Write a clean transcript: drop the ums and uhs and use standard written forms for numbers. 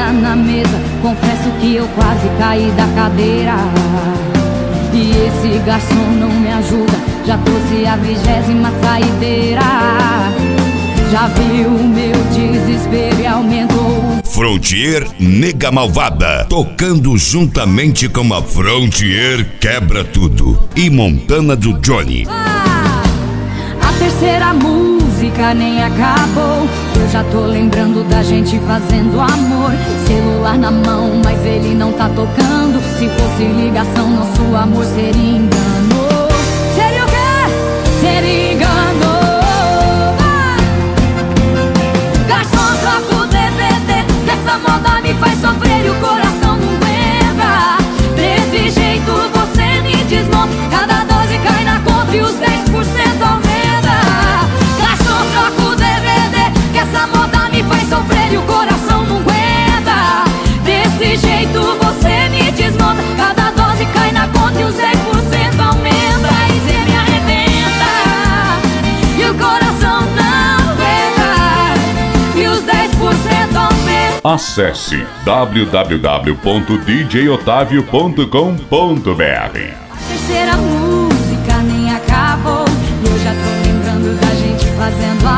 comida na mesa, confesso que eu quase caí da cadeira. E esse garçom não me ajuda, já trouxe a 20ª saideira. Já viu o meu desespero e aumentou. Frontier Nega Malvada, tocando juntamente com a Frontier Quebra Tudo e Montana do Johnny. A terceira música nem acabou, eu já tô lembrando da gente fazendo amor. Celular na mão, mas ele não tá tocando. Se fosse ligação, nosso amor seria engano. Seria o quê? Seria engano. Garçom, troca o DVD, que essa moda me faz sofrer e o coração não aguenta. Desse jeito você me desmonta, cada dose cai na conta e os 10% aumenta. Garçom, troca o DVD, que essa moda me faz sofrer e o coração não aguenta. Desse jeito você me desmonta, cada dose cai na conta e os 10% aumenta. E cê me arrebenta e o coração não aguenta, e os 10% aumenta. Acesse www.djotavio.com.br. A terceira música nem acabou, e eu já tô lembrando da gente fazendo